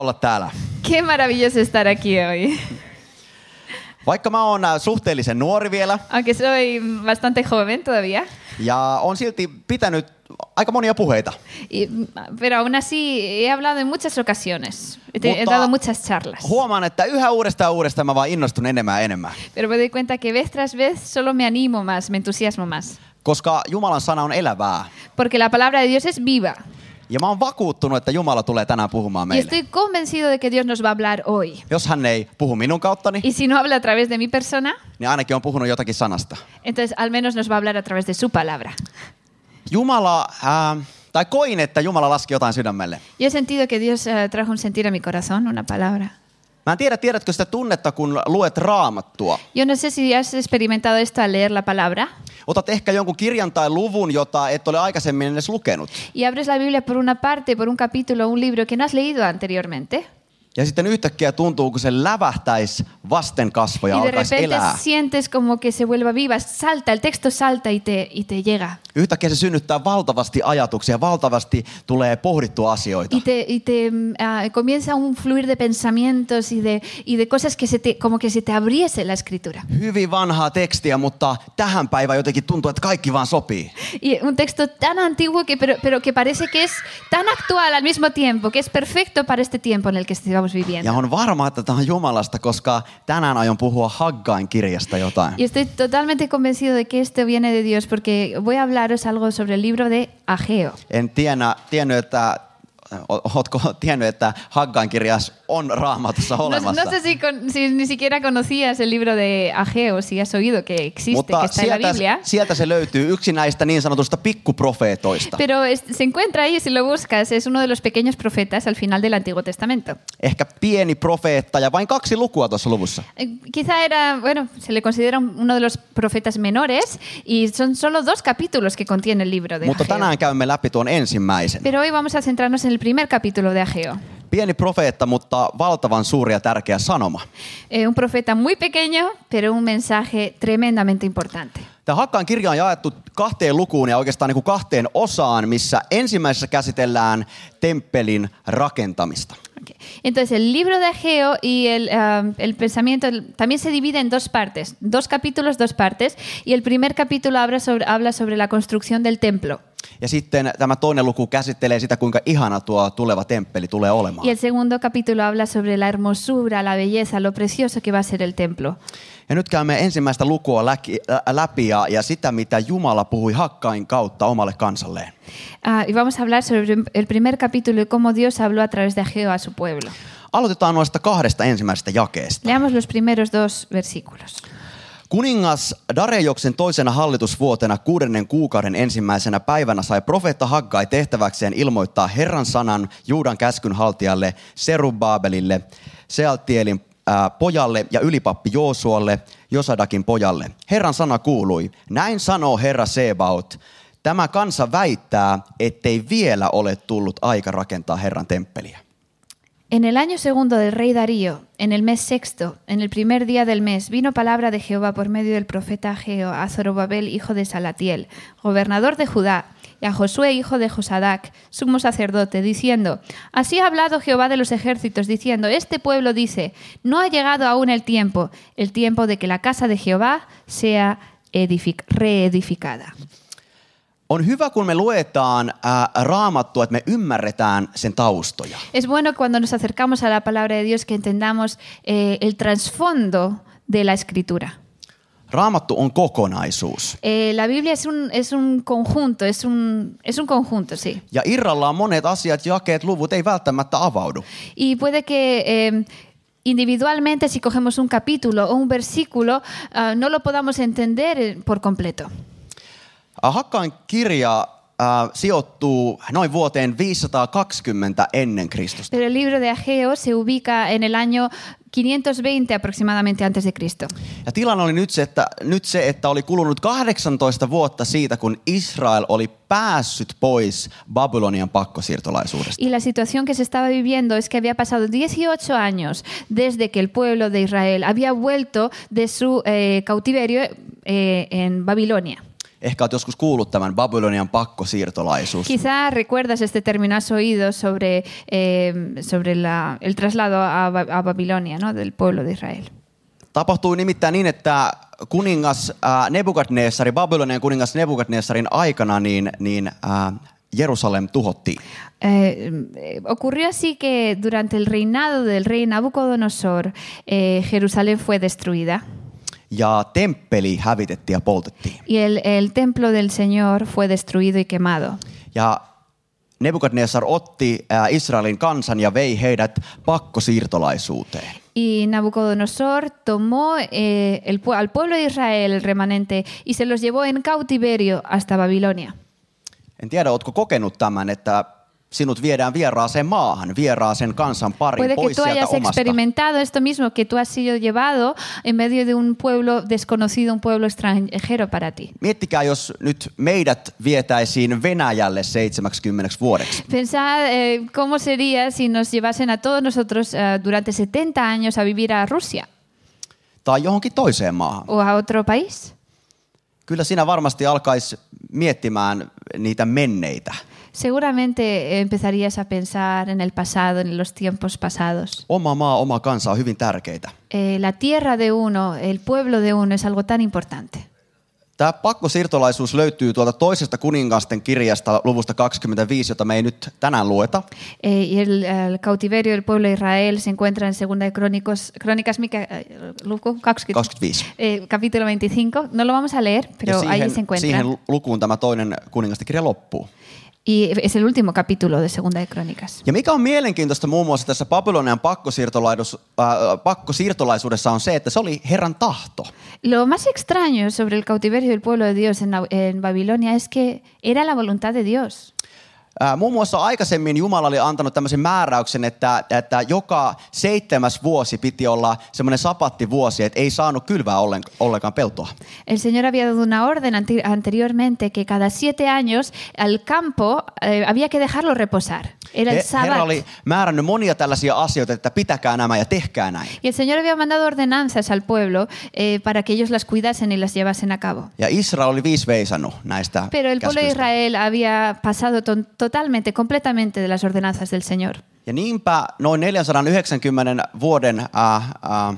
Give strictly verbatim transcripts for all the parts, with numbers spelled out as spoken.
olla täällä. Qué maravilloso estar aquí hoy. Vaikka mä oon suhteellisen nuori vielä. Aunque soy bastante joven todavía. Ja on silti pitänyt aika monia puheita. Y, pero aún así he hablado en muchas ocasiones. He, he dado muchas charlas. Huomaan, että yhä uudestaan ja uudestaan mä vaan innostun enemmän ja enemmän. Pero me doy cuenta que vez tras vez solo me animo más, me entusiasmo más. Koska Jumalan sana on elävää. Porque la palabra de Dios es viva. Ja mä oon vakuuttunut, että Jumala tulee tänään puhumaan meille. Y estoy convencido de que Dios nos va a hablar hoy. Jos hän ei puhu minun kauttani, Y si no habla a través de mi persona, niin ainakin on puhunut jotakin sanasta. entonces al menos nos va a hablar a través de su palabra. Jumala, äh, tai koin, että Jumala laski jotain sydämelle. Yo he sentido que Dios uh, trajo un sentir a mi corazón, una palabra. Mä en tiedä, tiedätkö sitä tunnetta, kun luet Raamattua. Yo no sé si has experimentado esto al leer la palabra. Otat ehkä jonkun kirjan tai luvun, jota et ole aikaisemmin edes lukenut. Y abres la Biblia por una parte, por un capítulo, un libro que no has leído anteriormente. Ja sitten yhtäkkiä tuntuu, kun se lävähtäisi vasten kasvoja, Y de alkaisi repente elää. sientes como que se vuelva viva, salta, el texto salta y te, y te llega. Yhtäkkiä se synnyttää valtavasti ajatuksia, valtavasti tulee pohdittua asioita. Y te, y te uh, comienza un fluir de pensamientos y de, y de cosas que se te, como que se te abriese la escritura. Hyvin vanhaa tekstiä, mutta tähän päivään jotenkin tuntuu, että kaikki vaan sopii. Y un texto tan antiguo que, pero, pero que parece que es tan actual al mismo tiempo, que es perfecto para este tiempo en el que estamos viviendo. Ja on varma, että tämä on Jumalasta, koska tänään aion puhua Haggain kirjasta jotain. Y estoy totalmente convencido de que esto viene de Dios porque voy a hablaros algo sobre el libro de Ageo. En tienä, tiennyt, että ootko tiennyt, että Haggain kirjas on Raamatussa No, olemassa? no sé si, con, si ni siquiera conocías el libro de Ageo, si has oído que existe, Mutta que está en la sieltä, Biblia. sieltä se löytyy yksi näistä niin sanotusta pikkuprofeetoista. Pero es, se encuentra ahí, si lo buscas, es uno de los pequeños profetas al final del Antiguo Testamento. Ehkä pieni profeetta ja vain kaksi lukua tuossa luvussa. Eh, Quizá era, bueno, se le considera uno de los profetas menores y son solo dos capítulos que contiene el libro de Mutta Ageo. tänään käymme läpi tuon ensimmäisen. Pero hoy vamos a centrarnos en el primer capítulo de Ageo. Pieni profeetta, mutta valtavan suuri ja tärkeä sanoma. Eh, un profeta muy pequeño, pero un mensaje tremendamente importante. Tämä Haggain kirja on jaettu kahteen lukuun ja oikeastaan niin kuin kahteen osaan, missä ensimmäisessä käsitellään temppelin rakentamista. Okay. Entonces el libro de Ageo y el, uh, el pensamiento también se divide en dos partes, dos capítulos, dos partes, y el primer capítulo habla sobre, habla sobre la construcción del templo. Ja sitten tämä toinen luku käsittelee sitä, kuinka ihana tuo tuleva temppeli tulee olemaan. Y el segundo capítulo habla sobre la hermosura, la belleza, lo precioso que va a ser el templo. Ja nyt käymme ensimmäistä lukua läpi ja, ja sitä, mitä Jumala puhui Haggain kautta omalle kansalleen. Uh, y vamos a hablar sobre el primer capítulo y cómo Dios habló a través de Ageo a su pueblo. Aloitetaan noista kahdesta ensimmäisestä jakeesta. Leamos los primeros dos versículos. Kuningas Darejoksen toisena hallitusvuotena kuudennen kuukauden ensimmäisenä päivänä sai profeetta Haggai tehtäväkseen ilmoittaa Herran sanan Juudan käskyn haltijalle Serubbabelille, Sealtielin ää, pojalle ja ylipappi Joosualle, Josadakin pojalle. Herran sana kuului, näin sanoo Herra Sebaot, tämä kansa väittää, ettei vielä ole tullut aika rakentaa Herran temppeliä. En el año segundo del rey Darío, en el mes sexto, en el primer día del mes, vino palabra de Jehová por medio del profeta Ageo a Zorobabel, hijo de Salatiel, gobernador de Judá, y a Josué, hijo de Josadac, sumo sacerdote, diciendo, así ha hablado Jehová de los ejércitos, diciendo, este pueblo dice, no ha llegado aún el tiempo, el tiempo de que la casa de Jehová sea edific- reedificada. On hyvä, kun me luetaan ää, Raamattua, että me ymmärretään sen taustoja. Es bueno cuando nos acercamos a la palabra de Dios que entendamos eh, el trasfondo de la escritura. Raamattu on kokonaisuus. Eh, la Biblia es un, es un conjunto, es un, es un conjunto, sí. Ja irrallaan monet asiat, jakeet, luvut ei välttämättä avaudu. Y puede que eh, individualmente, si cogemos un capítulo o un versículo, uh, no lo podamos entender por completo. Haggain kirja äh, sijoittuu noin vuoteen viisisataakaksikymmentä ennen Kristusta. Pero el libro de Ageo se ubica en el año quinientos veinte aproximadamente antes de Cristo. Ja tilanne oli nyt se, että, nyt se, että oli kulunut kahdeksantoista vuotta siitä, kun Israel oli päässyt pois Babylonian pakkosiirtolaisuudesta. Y la situación que se estaba viviendo es que había pasado dieciocho años desde que el pueblo de Israel había vuelto de su eh, cautiverio eh, en Babilonia. Ehkä olet joskus kuullut tämän Babylonian pakkosiirtolaisuus. Quizá recuerdas este término, has oído sobre, eh, sobre la, el traslado a, a Babilonia, ¿no? Del pueblo de Israel. Tapahtui nimittäin niin, että kuningas äh, Nebukadnessari, Babylonian kuningas Nebukadnessarin aikana, niin, niin äh, Jerusalem tuhottiin. Eh, ocurrió así que durante el reinado del rey Nabucodonosor, eh, Jerusalén fue destruida. Ja temppeli hävitettiin ja poltettiin. Y el, el templo del Señor fue destruido y quemado. Ja Nebukadnessar otti äh, Israelin kansan ja vei heidät pakkosiirtolaisuuteen. Y Nabucodonosor tomó eh, el, al pueblo de Israel, el remanente, y se los llevó en cautiverio hasta Babilonia. En tiedä, ootko kokenut tämän, että sinut viedään vieraaseen maahan, vieraaseen kansan pariin, Puede que pois tú sieltä hayas omasta. experimentado esto mismo, que tú has sido llevado en medio de un pueblo desconocido, un pueblo extranjero para ti. Miettikää, jos nyt meidät vietäisiin Venäjälle seitsemänkymmentä vuodeksi. Pensad eh, cómo sería si nos llevasen a todos nosotros eh, durante setenta años a vivir a Rusia Tai johonkin toiseen maahan. o a otro país. Kyllä siinä varmasti alkaisi miettimään niitä menneitä. Seguramente empezarías a pensar en el pasado, en los tiempos pasados. Oma maa, oma kansa on hyvin tärkeitä. Eh, la tierra de uno, el pueblo de uno es algo tan importante. Tämä pakkosiirtolaisuus löytyy tuolta toisesta kuningasten kirjasta luvusta kaksikymmentäviisi, jota me ei nyt tänään lueta. Eh, y el, el cautiverio del pueblo de Israel se encuentra en Segunda de Crónicos, Crónicas, mikä, eh, luku kaksikymmentä, kaksikymmentäviisi. eh, capítulo veinticinco. No lo vamos a leer, pero Ja siihen, ahí se encuentra. siihen lukuun tämä toinen kuningasten kirja loppuu. Y es el último capítulo de Segunda de Crónicas. Ja mikä on mielenkiintoista muun muassa tässä Babylonian pakkosiirtolaisuus, äh, pakkosiirtolaisuudessa on se, että se oli Herran tahto. Lo más extraño sobre el cautiverio del pueblo de Dios en, en Babilonia es que era la voluntad de Dios. Äh, muun muassa aikaisemmin Jumala oli antanut tämmöisen määräyksen, että, että joka seitsemäs vuosi piti olla semmoinen sapattivuosi, että ei saanut kylvää ollen, ollenkaan peltoa. El Señor había dado una orden anteriormente que cada siete años al campo eh, había que dejarlo reposar. Era el He, Herra sábado. oli määrännyt monia tällaisia asioita, että pitäkää nämä ja tehkää näin. Y el Señor había mandado ordenanzas al pueblo eh, para que ellos las cuidasen y las llevasen a cabo. Ja Israel oli viis veisannut näistä Pero el pueblo de käskyistä. Israel había pasado to totalmente, completamente de las ordenanzas del Señor. Ja niinpä noin neljäsataayhdeksänkymmentä vuoden äh, äh,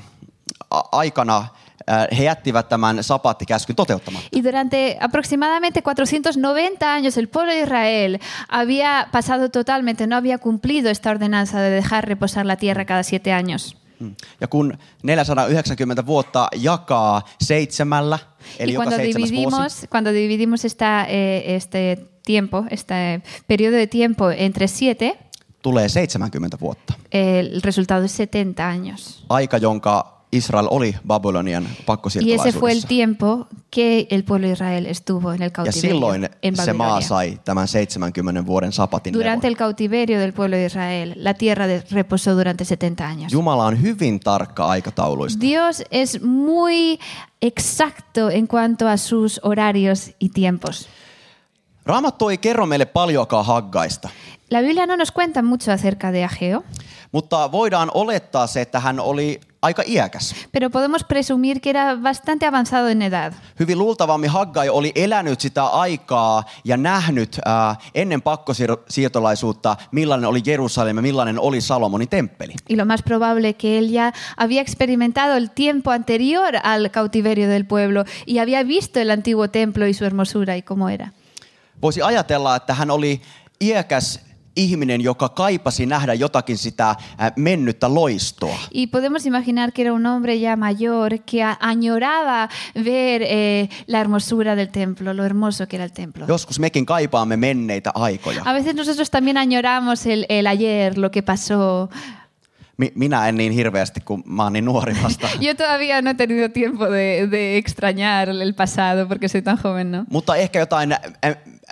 aikana äh, he jättivät tämän sapattikäskyn toteuttamatta. Y durante aproximadamente cuatrocientos noventa años el pueblo de Israel había pasado totalmente, no había cumplido esta ordenanza de dejar reposar la tierra cada siete años. Ja kun neljäsataayhdeksänkymmentä vuotta jakaa seitsemällä, eli Y joka cuando seitsemäs vuosi, dividimos, cuando dividimos esta, eh, este tiempo, este periodo de tiempo entre siete, tulee seitsemänkymmentä vuotta. el resultado es setenta años. Aika, jonka Israel oli Babylonian Y ese fue el pakkosiirtolaisuudessa. tiempo que el pueblo de Israel estuvo en el Ja cautiverio silloin en se maa Babilonia. sai tämän seitsemänkymmenen vuoden sapatin Durante levon. el cautiverio del pueblo de Israel, la tierra de- reposó durante setenta años. Jumala on hyvin tarkka aikatauluista. Dios es muy exacto en cuanto a sus horarios y tiempos. Raamattu ei kerro meille paljoakaan Haggaista, La Biblia no nos cuenta mucho acerca de Ageo, mutta voidaan olettaa se, että hän oli aika iäkäs. pero podemos presumir que era bastante avanzado en edad. Hyvin luultavammin Haggai oli elänyt sitä aikaa ja nähnyt ää, ennen pakkosiirtolaisuutta, millainen oli Jerusalem ja millainen oli Salomonin temppeli. Y lo más probable que él ya había experimentado el tiempo anterior al cautiverio del pueblo y había visto el antiguo templo y su hermosura y cómo era. Voisi ajatella, että hän oli iäkäs ihminen, joka kaipasi nähdä jotakin sitä ää, mennyttä loistoa. Y podemos imaginar que era un hombre ya mayor que a- añoraba ver eh, la hermosura del templo, lo hermoso que era el templo. Joskus mekin kaipaamme menneitä aikoja. A veces nosotros también añoramos el, el ayer, lo que pasó. Mi- minä en niin hirveästi, kun mä oon niin nuori vasta. Yo todavía no he tenido tiempo de, de extrañar el pasado porque soy tan joven, ¿no? Mutta ehkä jotain ä, ä,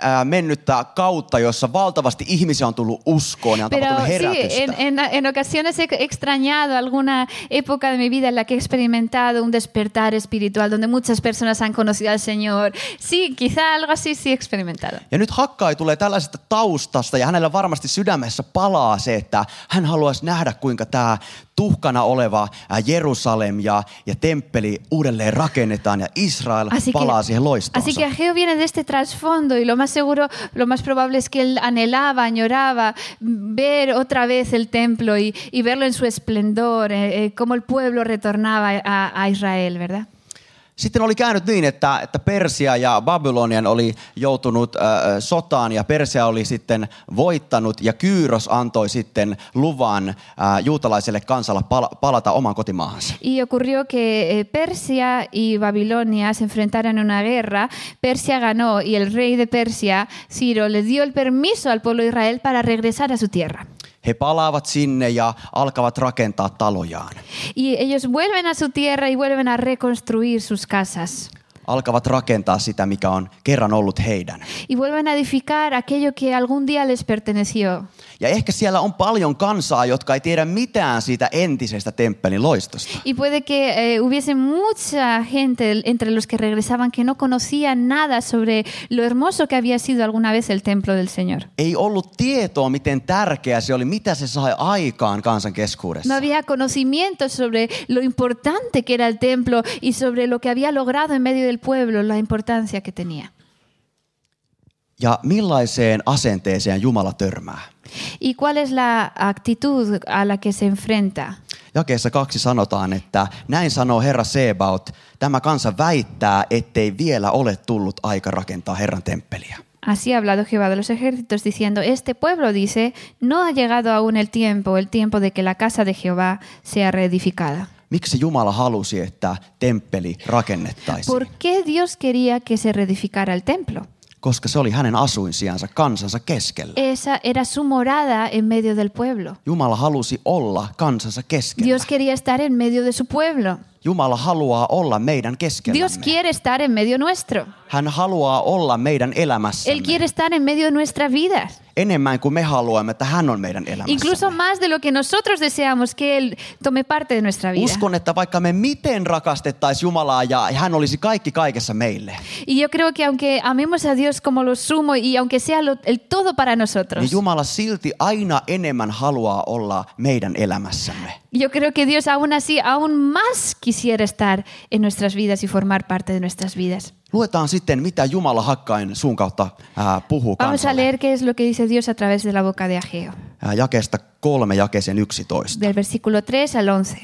ää, mennyttä kautta, jossa valtavasti ihmisiä on tullut uskoon ja on Pero tapahtunut sí, herätystä. en, en, en ocasiones he extrañado alguna época de mi vida en la que he experimentado un despertar espiritual, donde muchas personas han conocido al Señor. Sí, quizá algo así sí he experimentado. Ja nyt Hakkai tulee tällaisesta taustasta ja hänellä varmasti sydämessä palaa se, että hän haluaisi nähdä, kuinka tämä tuhkana oleva Jerusalem ja, ja temppeli uudelleen rakennetaan ja Israel Así palaa que, siihen loistoonsa. así que Ageo viene de este trasfondo y lo más seguro, lo más probable es que él anhelaba, añoraba ver otra vez el templo y, y verlo en su esplendor, eh, eh, cómo el pueblo retornaba a, a Israel, ¿verdad? Sitten oli käynyt niin, että, että Persia ja Babylonian oli joutunut äh, sotaan ja Persia oli sitten voittanut ja Kyros antoi sitten luvan äh, juutalaiselle kansalle pal- palata oman kotimaahansa. Y ocurrió que Persia y Babilonia se enfrentaron en una guerra. Persia ganó y el rey de Persia, Ciro, le dio el permiso al pueblo de Israel para regresar a su tierra. He palaavat sinne ja alkavat rakentaa talojaan. Y ellos vuelven a su tierra y vuelven a reconstruir sus casas. Alkavat rakentaa sitä, mikä on kerran ollut heidän. Y vuelven a edificar aquello que algún día les perteneció. Ja ehkä siellä on paljon kansaa, jotka ei tiedä mitään siitä entisestä temppelin loistosta. Y puede que eh, hubiese mucha gente entre los que regresaban que no conocían nada sobre lo hermoso que había sido alguna vez el templo del Señor. Ei ollut tietoa, miten tärkeä se oli, mitä se sai aikaan kansan keskuudessa. No había conocimiento sobre lo importante que era el templo y sobre lo que había logrado en medio del pueblo, la importancia que tenía. Ja millaiseen asenteeseen Jumala törmää? ¿Y cuál es la actitud a la que se enfrenta? Jakeessa kaksi sanotaan, että näin sanoo Herra Sebaot, tämä kansa väittää, ettei vielä ole tullut aika rakentaa Herran temppeliä. Así ha hablado Jehová de los ejércitos diciendo, este pueblo dice, no ha llegado aún el tiempo, el tiempo de que la casa de Jehová sea reedificada. Miksi Jumala halusi, että temppeli rakennettaisiin? ¿Por qué Dios quería que se reedificara el templo? Koska se oli hänen asuinsijansa kansansa keskellä. Esa era su morada en medio del pueblo. Jumala halusi olla kansansa keskellä. Dios quería estar en medio de su pueblo. Jumala haluaa olla meidän keskellämme. Dios quiere estar en medio nuestro. Hän haluaa olla meidän elämässämme. Él quiere estar en medio de nuestras vidas. Enemmän kuin me haluamme, että hän on meidän elämässämme. Incluso más de lo que nosotros deseamos que Él tome parte de nuestra vida. Uskon, että vaikka me miten rakastettaisiin Jumalaa ja hän olisi kaikki kaikessa meille, Y yo creo que aunque amemos a Dios como lo sumo y aunque sea lo, el todo para nosotros, niin Jumala silti aina enemmän haluaa olla meidän elämässämme. yo creo que Dios aún así, aún más quisiera estar en nuestras vidas y formar parte de nuestras vidas. Luetaan sitten, mitä Jumala Hakkain suun kautta ää, puhuu Vamos a kansalle. leer qué es lo que dice Dios a través de la boca de Ageo, Ää, jakeesta kolme jakeeseen yksitoista. del versículo tres al once.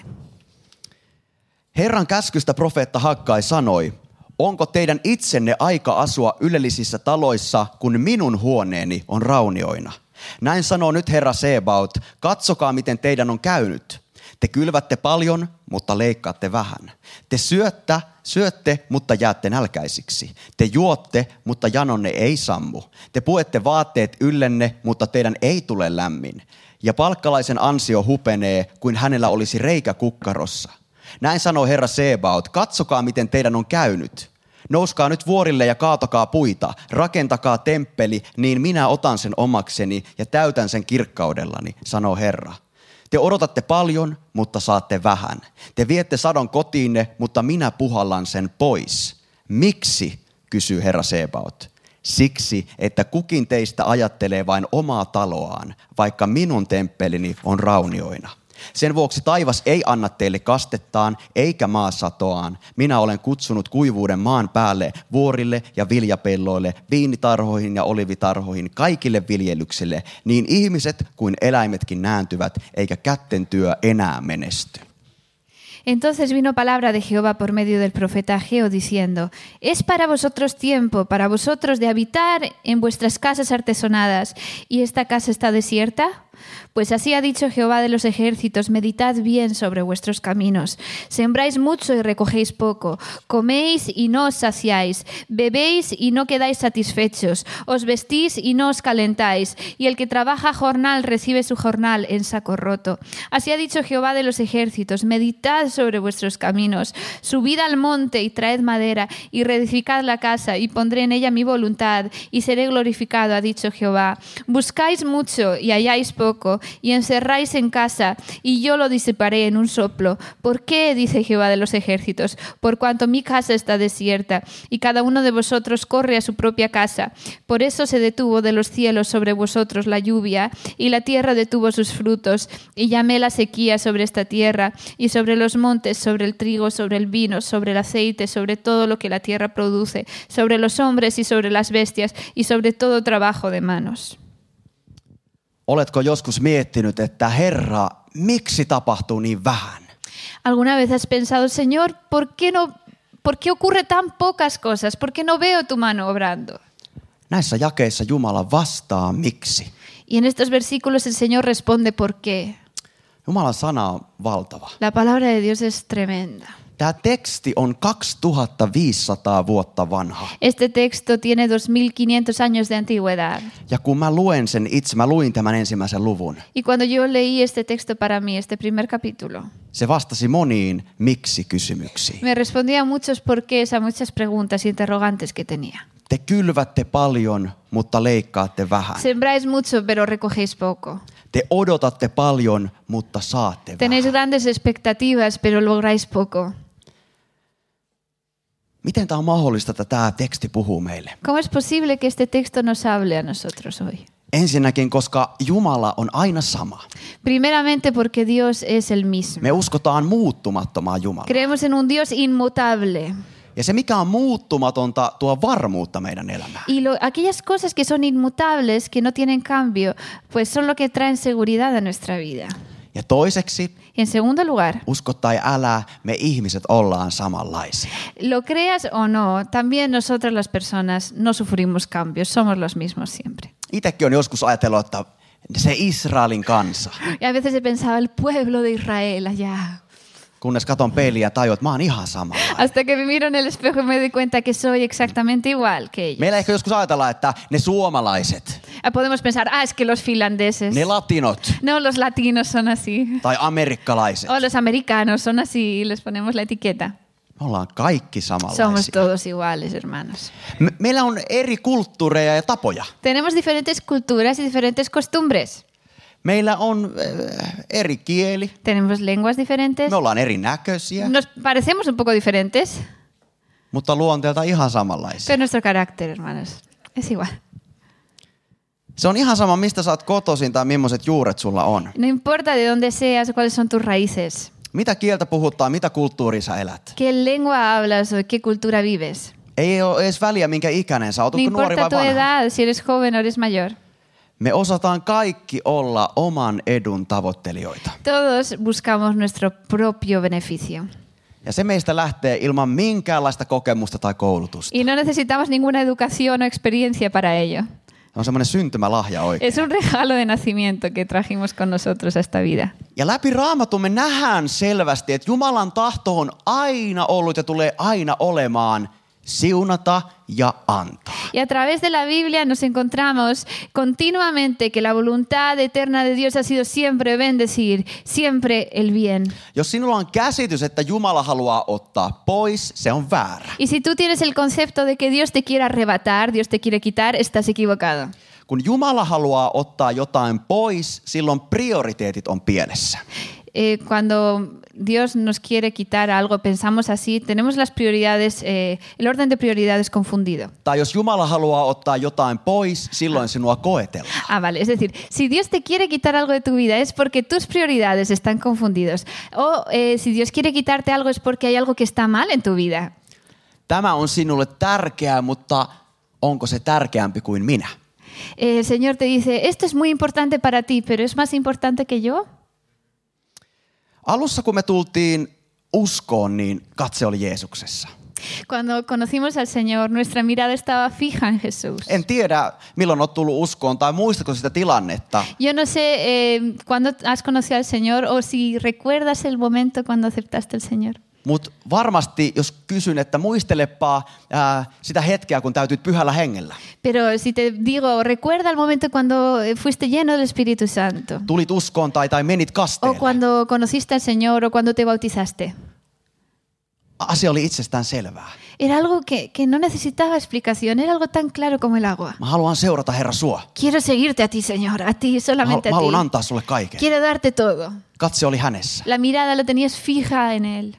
Herran käskystä profeetta Hakkai sanoi, onko teidän itsenne aika asua ylellisissä taloissa, kun minun huoneeni on raunioina? Näin sanoo nyt Herra Sebaot, katsokaa miten teidän on käynyt. Te kylvätte paljon, mutta leikkaatte vähän. Te syötte, syötte, mutta jäätte nälkäisiksi. Te juotte, mutta janonne ei sammu. Te puette vaatteet yllenne, mutta teidän ei tule lämmin. Ja palkkalaisen ansio hupenee, kuin hänellä olisi reikä kukkarossa. Näin sanoo Herra Sebaot, katsokaa miten teidän on käynyt. Nouskaa nyt vuorille ja kaatokaa puita, rakentakaa temppeli, niin minä otan sen omakseni ja täytän sen kirkkaudellani, sanoo Herra. Te odotatte paljon, mutta saatte vähän. Te viette sadon kotiinne, mutta minä puhallan sen pois. Miksi, kysyy Herra Sebaot. Siksi, että kukin teistä ajattelee vain omaa taloaan, vaikka minun temppelini on raunioina. Sen vuoksi taivas ei anna teille kastettaan eikä maasatoaan. Minä olen kutsunut kuivuuden maan päälle, vuorille ja viljapelloille, viinitarhoihin ja olivitarhoihin, kaikille viljelyksille. Niin ihmiset kuin eläimetkin nääntyvät, eikä kätten työ enää menesty. Entonces vino palabra de Jehová por medio del profeta Ageo diciendo, es para vosotros tiempo, para vosotros de habitar en vuestras casas artesonadas, y esta casa está desierta. Pues así ha dicho Jehová de los ejércitos, meditad bien sobre vuestros caminos. Sembráis mucho y recogéis poco. Coméis y no os saciáis. Bebéis y no quedáis satisfechos. Os vestís y no os calentáis. Y el que trabaja jornal recibe su jornal en saco roto. Así ha dicho Jehová de los ejércitos, meditad sobre vuestros caminos. Subid al monte y traed madera y reedificad la casa y pondré en ella mi voluntad y seré glorificado, ha dicho Jehová. Buscáis mucho y halláis poco y encerráis en casa y yo lo disiparé en un soplo. ¿Por qué? Dice Jehová de los ejércitos. Por cuanto mi casa está desierta y cada uno de vosotros corre a su propia casa. Por eso se detuvo de los cielos sobre vosotros la lluvia y la tierra detuvo sus frutos y llamé la sequía sobre esta tierra y sobre los montes, sobre el trigo, sobre el vino, sobre el aceite, sobre todo lo que la tierra produce, sobre los hombres y sobre las bestias y sobre todo trabajo de manos. Oletko joskus miettinyt, että Herra, miksi tapahtuu niin vähän? ¿Alguna vez has pensado, Señor, ¿por qué no, por qué ocurre tan pocas cosas? ¿Por qué no veo tu mano obrando? Näissä jakeissa Jumala vastaa miksi. Y en estos versículos el Señor responde por qué. Jumalan sana on valtava. La palabra de Dios es tremenda. Tämä teksti on kaksituhattaviisisataa vuotta vanha. Este texto tiene dos mil quinientos años de antigüedad. Ja kun mä luen sen itse, mä luin tämän ensimmäisen luvun. Y cuando yo leí este texto para mí, este primer capítulo, Se vastasi moniin miksi-kysymyksiin. me respondía a muchos porqués, a muchas preguntas y interrogantes que tenía. Te kylvätte paljon, mutta leikkaatte vähän. Sembráis mucho, pero recogéis poco. Te odotatte paljon, mutta saatte Tenéis vähän. grandes expectativas, pero lográis poco. Miten tämä on mahdollista, että tämä teksti puhuu meille? ¿Cómo es posible que este texto nos hable a nosotros hoy? Ensinnäkin, koska Jumala on aina sama. Primeramente porque Dios es el mismo. Me uskotaan muuttumattomaan Jumalaa. Creemos en un Dios inmutable. Ja se, mikä on muuttumatonta, tuo varmuutta meidän elämään. Y lo, aquellas cosas que son inmutables, que no tienen cambio, pues son lo que traen seguridad a nuestra vida. Ja toiseksi, Y en segundo lugar, usko tai älä, me ihmiset ollaan samanlaisia. lo creas o no, también nosotras las personas no sufrimos cambios, somos los mismos siempre. Itsekin on joskus ajatellut, että se Israelin kansa, Y a veces he pensado, el pueblo de Israel allá. kunnes katon peiliä ja tajuan, että mä oon ihan samanlainen. Hasta que me miro en el espejo y me doy cuenta que soy exactamente igual que ellos. Meillä ehkä joskus ajatellaan, että ne suomalaiset, Podemos pensar, ah, es que los finlandeses. ne latinot No, los latinos son así. tai amerikkalaiset, O los americanos son así y les ponemos la etiqueta. me ollaan kaikki Somos samanlaisia. todos iguales, hermanos. Me- meillä on eri kulttuureja ja tapoja. Tenemos diferentes culturas y diferentes costumbres. Meillä on äh, eri kieli, Tenemos lenguas diferentes. me ollaan erinäköisiä, Nos parecemos un poco diferentes, mutta luonteelta ihan samanlaisia. pero nuestro carácter, hermanos, es igual. Se on ihan sama, mistä sä oot kotoisin tai millaiset juuret sulla on. No importa de dónde seas o cuáles son tus raíces, Mitä kieltä puhuttaa, mitä kulttuuria sä elät. qué lengua hablas o qué cultura vives. Ei ole edes väliä, minkä ikäinen sä oot, No ootko nuori vai importa tu vanha. edad, si eres joven o eres mayor. Me osataan kaikki olla oman edun tavoittelijoita. Todos buscamos nuestro propio beneficio. Ja se meistä lähtee ilman minkäänlaista kokemusta tai koulutusta. Y no necesitamos ninguna educación o experiencia para ello. Se on semmoinen syntymälahja oikein. Es un regalo de nacimiento que trajimos con nosotros a esta vida. Ja läpi Raamatun me nähdään selvästi, että Jumalan tahto on aina ollut ja tulee aina olemaan siunata ja antaa. Y a través de la Biblia nos encontramos continuamente que la voluntad eterna de Dios ha sido siempre bendecir, siempre el bien. Jos sinulla on käsitys, että Jumala haluaa ottaa pois, se on väärä. Y si tú tienes el concepto de que Dios te quiere arrebatar, Dios te quiere quitar, estás equivocado. Kun Jumala haluaa ottaa jotain pois, silloin prioriteetit on pielessä. Eh, cuando Dios nos quiere quitar algo, pensamos así, tenemos las prioridades, eh, el orden de prioridades confundido. Tai jos Jumala haluaa ottaa jotain pois, silloin sinua koetellaan. Ah, vale. Es decir, si Dios te quiere quitar algo de tu vida es porque tus prioridades están confundidos. O eh, si Dios quiere quitarte algo es porque hay algo que está mal en tu vida. Tämä on sinulle tärkeää, mutta onko se tärkeämpi kuin minä? Eh, el Señor te dice, esto es muy importante para ti, pero ¿es más importante que yo? Alussa kun me tultiin uskoon, niin katse oli Jeesuksessa. Cuando conocimos al Señor, nuestra mirada estaba fija en Jesús. En tiedä, milloin olet tullut uskoon tai muistatko sitä tilannetta. Yo no sé eh, cuándo has conocido al Señor o si recuerdas el momento cuando aceptaste al Señor. Mutta varmasti, jos kysyn, että muistelepa ää, sitä hetkeä, kun täytyit pyhällä hengellä. Pero si te digo, recuerda el momento cuando fuiste lleno del Espíritu Santo. Tulit uskoon tai, tai menit O kasteelle. cuando conociste al Señor o cuando te bautizaste. Asia oli itsestään selvää. Era algo que, que no necesitaba explicación, era algo tan claro como el agua. Mä haluan seurata, Herra, sua. Quiero seguirte a ti, Señor, a ti, Mä, solamente mä a haluan ti. antaa sulle kaiken. Quiero darte todo. Katse oli hänessä. La mirada la tenías fija en Él.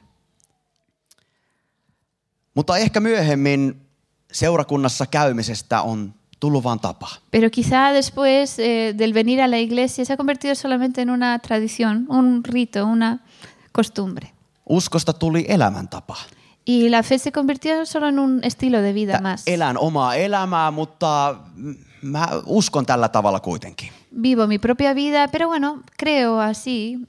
Mutta ehkä myöhemmin seurakunnassa käymisestä on tullut vaan tapa. Pero quizá después eh, del venir a la iglesia se ha convertido solamente en una tradición, un rito, una costumbre. Uskosta tuli elämäntapa. Y la fe se convirtió solo en un estilo de vida más. Elän omaa elämää, mutta mä uskon tällä tavalla kuitenkin. Vivo mi propia vida, pero bueno, creo así.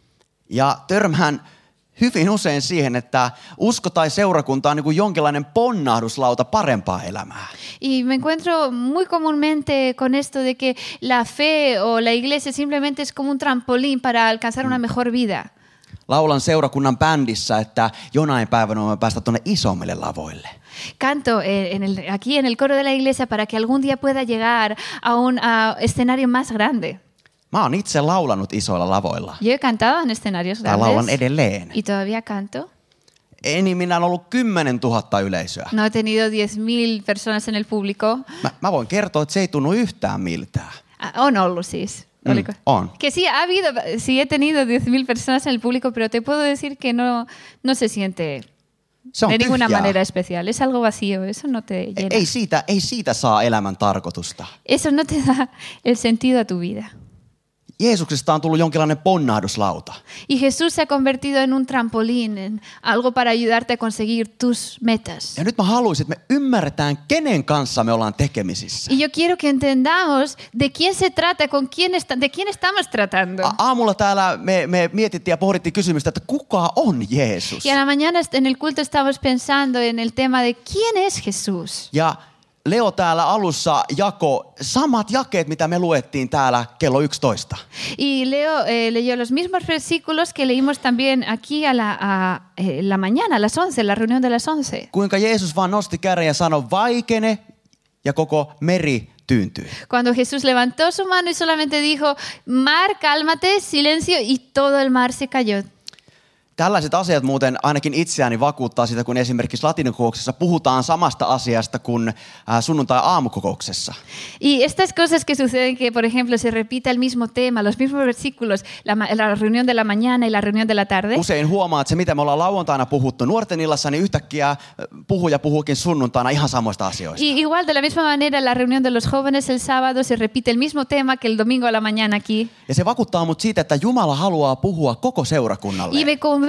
Ja törmään hyvin usein siihen, että usko tai seurakunta on niin kuin jonkinlainen ponnahduslauta parempaa elämää. Y me encuentro muy comúnmente con esto de que la fe o la iglesia simplemente es como un trampolín para alcanzar una mejor vida. Laulan seurakunnan bändissä, että jonain päivänä me päästä tuonne isommille lavoille. Canto en el, aquí en el coro de la iglesia para que algún día pueda llegar a un a escenario más grande. Mä oon itse laulanut isoilla lavoilla. Yo he cantado en escenarios Tai laulan grandes edelleen. y todavía canto. Enimmillään on ollut kymmenen tuhatta yleisöä. No he tenido diez mil personas en el público. Mä, mä voin kertoa, että se ei tunnu yhtään miltään. Ah, on ollut siis. Mm, Oliko? on. Que sí, ha habido, sí he tenido diez mil personas en el público, pero te puedo decir que no, no se siente Se on de ninguna tyhjää. manera especial. Es algo vacío, eso no te llena. Ei siitä, ei siitä saa elämän tarkoitusta. Eso no te da el sentido a tu vida. Jeesuksesta on tullut jonkinlainen ponnahduslauta. Y Jesús se ha convertido en un trampolín, en algo para ayudarte a conseguir tus metas. Ja nyt mä haluaisin, että me ymmärretään, kenen kanssa me ollaan tekemisissä. Y yo quiero que entendamos de quién se trata, con quién está, de quién estamos tratando. A- aamulla täällä me, me mietittiin ja pohdittiin kysymystä, että kuka on Jeesus? Y a la mañana en el culto estamos pensando en el tema de quién es Jesús. Ja Leo täällä alussa jako samat jakeet, mitä me luettiin täällä kello yksitoista. Y Leo eh, leyó los mismos versículos que leímos también aquí a la, a, eh, la mañana, a las once, la reunión de las once. Kuinka Jeesus vaan nosti käden ja sanoi, vaikene, ja koko meri tyyntyi. Cuando Jesús levantó su mano y solamente dijo, mar, cálmate, silencio, y todo el mar se cayó. Tällaiset asiat muuten ainakin itseäni vakuuttaa sitä, kun esimerkiksi latinikokouksessa puhutaan samasta asiasta kuin äh, sunnuntai-aamukokouksessa. Y estas cosas que suceden, que por ejemplo se repite el mismo tema, los mismos versículos, la, ma- la reunión de la mañana y la reunión de la tarde. Usein huomaa, että se mitä me ollaan lauantaina puhuttu nuorten illassa, niin yhtäkkiä äh, puhuja puhuukin sunnuntaina ihan samoista asioista. Y igual de la misma manera la reunión de los jóvenes el sábado se repite el mismo tema que el domingo a la mañana aquí. Ja se vakuuttaa mut siitä, että Jumala haluaa puhua koko seurakunnalle. Y me convence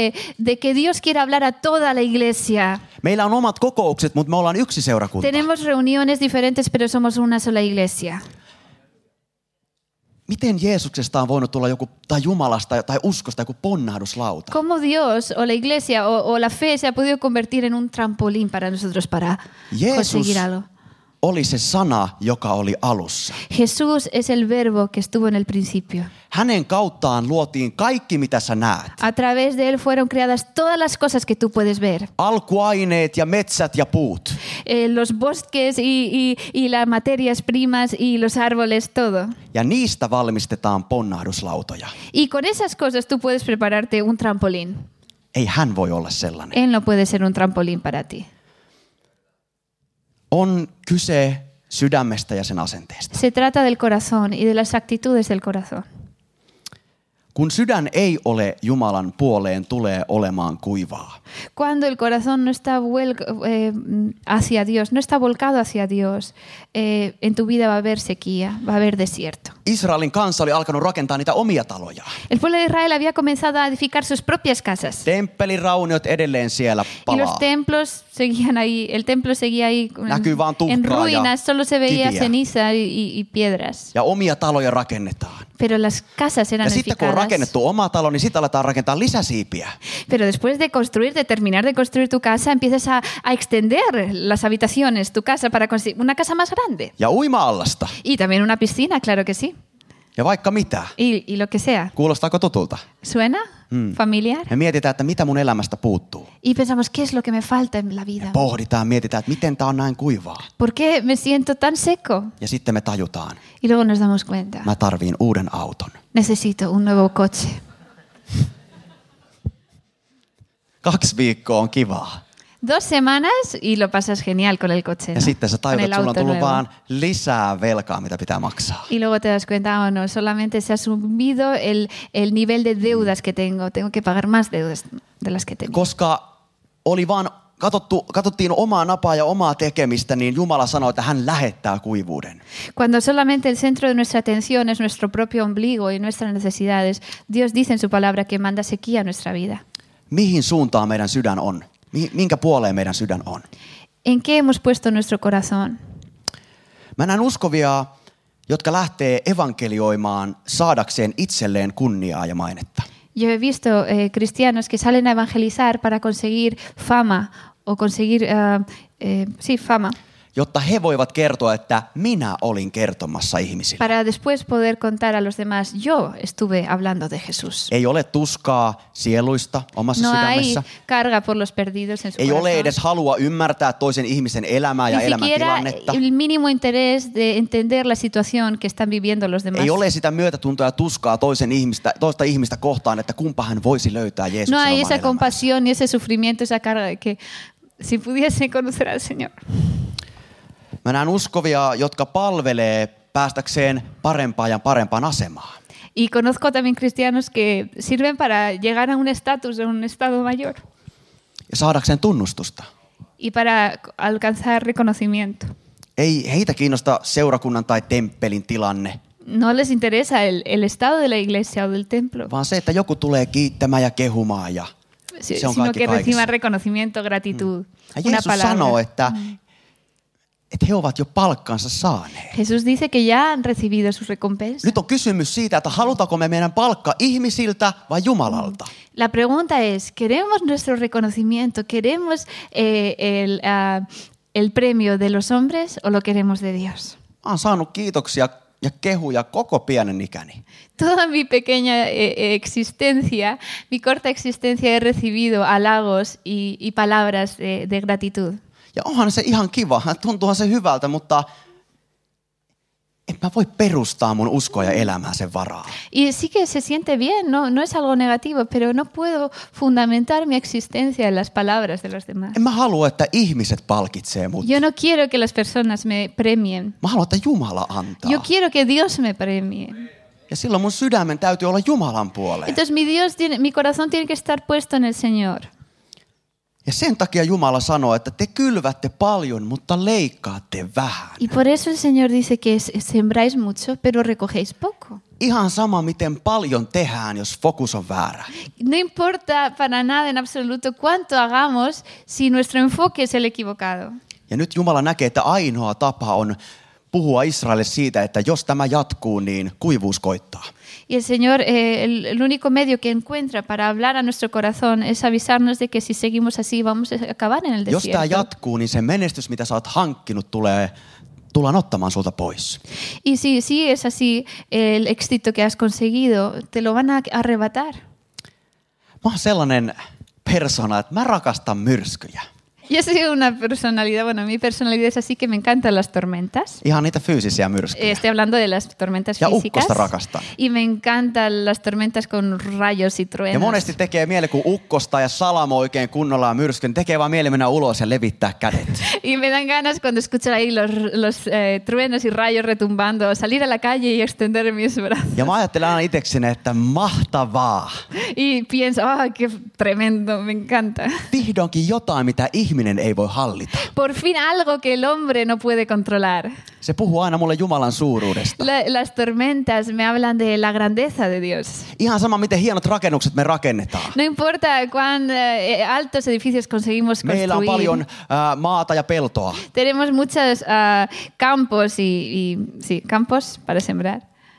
de que Dios quiere hablar a toda la iglesia. Meillä on omat kokoukset, mutta me ollaan yksi seurakunta. Tenemos reuniones diferentes, pero somos una sola iglesia. Miten Jeesuksesta on voinut tulla joku, tai Jumalasta tai uskosta joku ponnahduslauta? ¿Cómo Dios o la iglesia o, o la fe se ha podido convertir en un trampolín para nosotros para Jeesus conseguir algo? oli se sana, joka oli alussa. Jesús es el verbo que estuvo en el principio. Hänen kauttaan luotiin kaikki, mitä sä näet. A través de él fueron creadas todas las cosas que tú puedes ver. Alkuaineet ja metsät ja puut. Eh, los bosques y, y, y las materias primas y los árboles, todo. Ja niistä valmistetaan ponnahduslautoja. Y con esas cosas tú puedes prepararte un trampolín. Ei hän voi olla sellainen. Él no puede ser un trampolín para ti. On kyse sydämestä ja sen asenteesta. Se trata del corazón y de las actitudes del corazón. Kun sydän ei ole Jumalan puoleen, tulee olemaan kuivaa. Cuando el corazón no está vuel- eh, hacia Dios, no está volcado hacia Dios, eh, en tu vida va a haber sequía, va a haber desierto. Israelin kansa oli alkanut rakentaa niitä omia taloja. El pueblo de Israel había comenzado a edificar sus propias casas. Temppelin rauniot edelleen siellä Y palaa. los templos seguían ahí, el templo seguía ahí Näkyy vaan en tuhkaa ja ruinas, solo se veía kiviä. ceniza y, y- y piedras. Ja omia taloja rakennetaan. Pero las casas eran Ja sitten kun on edificadas. rakennettu oma talo, niin sitten aletaan rakentaa lisäsiipiä. Pero después de construir, de terminar de construir tu casa, empiezas a, a extender las habitaciones, tu casa, para conseguir una casa más grande. Ja uima-allasta. Y también una piscina, claro que sí. Ja vaikka mitä. Y, y lo que sea. Kuulostaako tutulta? ¿Suena? Mm. ¿Familiar? Me mietitään, että mitä mun elämästä puuttuu. Y pensamos, ¿qué es lo que me falta en la vida? Pohditaan, mietitään, että miten tää on näin kuivaa. ¿Por qué me siento tan seco? Ja sitten me tajutaan, Y luego nos damos cuenta. mä tarviin uuden auton. Necesito un nuevo coche. Kaksi viikkoa on kivaa. Dos semanas y lo pasas genial con el coche. Ja ¿no? sitten sä Con tajut, el että sulla on auto tullut nuevo. vaan lisää velkaa, mitä pitää maksaa. Y luego te das cuenta, oh no, solamente se ha subido el, el nivel de deudas que tengo. Tengo que pagar más deudas de las que tengo. Koska oli vaan katsottu, katsottiin omaa napaa ja omaa tekemistä, niin Jumala sanoi, että hän lähettää kuivuuden. Cuando solamente el centro de nuestra atención es nuestro propio ombligo y nuestras necesidades, Dios dice en su palabra que manda sequía a nuestra vida. Mihin suuntaan meidän sydän on? Minkä puoleen meidän sydän on? ¿En qué hemos puesto nuestro corazón? Mä näen uskovia, jotka lähtee evankelioimaan saadakseen itselleen kunniaa ja mainetta. Yo he visto eh, cristianos que salen a evangelizar para conseguir fama o conseguir, uh, eh, sí, fama, Jotta he voivat kertoa, että minä olin kertomassa ihmisille. para después poder contar a los demás, yo estuve hablando de Jesús. Ei ole tuskaa sieluista omassa No hay sydämessä. carga por los perdidos en su Ei corazón. ole edes halua ymmärtää toisen ihmisen elämää ja Ni siquiera elämäntilannetta. el mínimo interés de entender la situación que están viviendo los demás. Ei ole sitä myötätuntoa ja tuskaa toisen ihmistä, toista ihmistä kohtaan, että kumpa hän voisi löytää Jeesuksen No hay omaan esa elämäänsä. compasión y ese sufrimiento, esa carga de que si pudiese conocer al Señor. Mä näen uskovia, jotka palvelee päästäkseen parempaan ja parempaan asemaan. Y conozco también cristianos que sirven para llegar a un estatus, a un estado mayor Ja saadakseen tunnustusta. y para alcanzar reconocimiento. Ei heitä kiinnosta seurakunnan tai temppelin tilanne, No les interesa el, el estado de la iglesia o del templo, vaan se, että joku tulee kiittämään ja kehumaan. Ja si- se on sino kaikki que kaikessa. reciban reconocimiento, gratitud, Ja una Jeesus palabra. sanoo, että, että he ovat jo palkkansa saaneet. Jesús dice que ya han recibido su recompensa. Nyt on kysymys siitä, että halutaanko me meidän palkka ihmisiltä vai Jumalalta. La pregunta es, ¿queremos nuestro reconocimiento? ¿Queremos eh, el, ah, el premio de los hombres o lo queremos de Dios? Mä oon saanut kiitoksia ja kehuja koko pienen ikäni. Toda mi pequeña eh, existencia, mi corta existencia, he recibido halagos y, y palabras de, de gratitud. Ja onhan se ihan kiva, tuntuuhan se hyvältä, mutta en mä voi perustaa mun uskoa ja elämää sen varaan. Y sí que se siente bien, no, no es algo negativo, pero no puedo fundamentar mi existencia en las palabras de los demás. En mä halua, että ihmiset palkitsee mut. Yo no quiero que las personas me premien. Mä haluan, että Jumala antaa. Yo quiero que Dios me premie. Ja silloin mun sydämen täytyy olla Jumalan puoleen. Entonces mi Dios tiene, mi corazón tiene que estar puesto en el Señor. Ja sen takia Jumala sanoo, että te kylvätte paljon, mutta leikkaatte vähän. Y por eso el Señor dice que es- sembráis mucho, pero recogéis poco. Ihan sama, miten paljon tehdään, jos fokus on väärä. No importa para nada en absoluto cuánto hagamos si nuestro enfoque es el equivocado. Ja nyt Jumala näkee, että ainoa tapa on puhua Israelille siitä, että jos tämä jatkuu, niin kuivuus koittaa. Y el Señor, eh, el, el único medio que encuentra para hablar a nuestro corazón es avisarnos de que si seguimos así vamos a acabar en el Jos tämä desierto. jatkuu, niin se menestys, mitä sä oot hankkinut, tulee, tullaan ottamaan sulta pois. Y si sigues así, el éxito que has conseguido te lo van a arrebatar. Mä oon sellainen persona, että mä rakastan myrskyjä. Yo soy una personalidad, bueno, mi personalidad es así que me encantan las tormentas. Ihan niitä fyysisiä myrskyjä. Eh, Estoy hablando de las tormentas Ja físicas. ukkosta rakastan. Y me encantan las tormentas con rayos y Ja truenos. monesti tekee mieli, kun ukkosta ja salamo oikein kunnolla on myrsky, niin tekee vaan mieli mennä ulos ja levittää kädet. Y me dan ganas cuando escucho ahí los, los eh, truenos y rayos retumbando, salir a la calle y extender mis brazos. Ja mä ajattelen aina itsekseni, että mahtavaa. Y pienso, ah, qué tremendo, me encanta. Vihdoinkin jotain, mitä ihminen ei voi hallita. Por fin algo que el hombre no puede controlar. Se puhuu aina mulle Jumalan suuruudesta. La- las tormentas me hablan de la grandeza de Dios. Ihan sama, miten hienot rakennukset me rakennetaan. No importa cuán eh, altos edificios conseguimos Meillä on construir. paljon äh, maata ja peltoa. Tenemos muchos ah, campos y, y sí, campos para sembrar.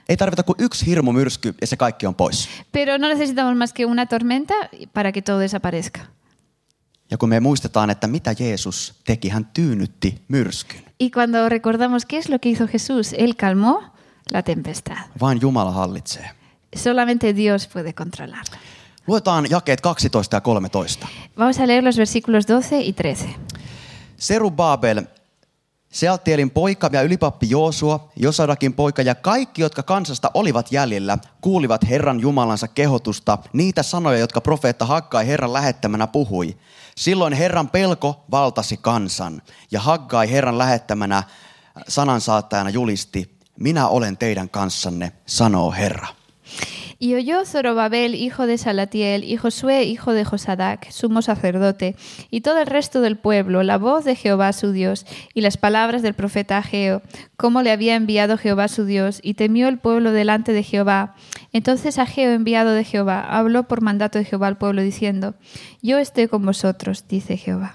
Ei tarvita kuin yksi hirmumyrsky ja se kaikki on pois. Pero no necesitamos más que una tormenta para que todo desaparezca. Ja kun me muistetaan, että mitä Jeesus teki, hän tyynnytti myrskyn. Y cuando recordamos qué es lo que hizo Jesús, Él calmó la tempestad. Vain Jumala hallitsee. Solamente Dios puede controlarla. Luetaan jakeet kaksitoista ja kolmetoista. Vamos a leer los versículos doce y trece. Serubabel, Sealtielin poika ja ylipappi Joosua, Josadakin poika ja kaikki, jotka kansasta olivat jäljellä, kuulivat Herran Jumalansa kehotusta, niitä sanoja, jotka profeetta Haggai Herran lähettämänä puhui. Silloin Herran pelko valtasi kansan, ja Haggai Herran lähettämänä sanansaattajana julisti, minä olen teidän kanssanne, sanoo Herra. Y oyó Zorobabel, hijo de Salatiel, y Josué, hijo de Josadac, sumo sacerdote, y todo el resto del pueblo, la voz de Jehová su Dios, y las palabras del profeta Ageo, cómo le había enviado Jehová su Dios, y temió el pueblo delante de Jehová. Entonces Ageo, enviado de Jehová, habló por mandato de Jehová al pueblo, diciendo, yo estoy con vosotros, dice Jehová.